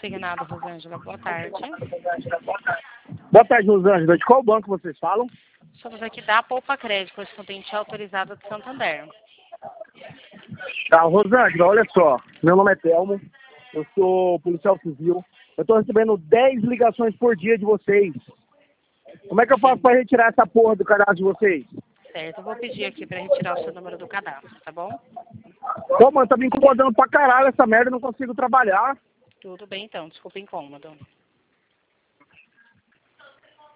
Consignado, Rosângela. Boa tarde. Boa tarde, Rosângela. De qual banco vocês falam? Somos aqui da Poupa Crédito, correspondente autorizado de Santander. Tá, Rosângela, olha só. Meu nome é Telmo. Eu sou policial civil. Eu tô recebendo 10 ligações por dia de vocês. Como é que eu faço pra retirar essa porra do cadastro de vocês? Certo, eu vou pedir aqui para retirar o seu número do cadastro, tá bom? Pô, mano, tá me incomodando pra caralho essa merda. Eu não consigo trabalhar. Tudo bem então, desculpa o incômodo.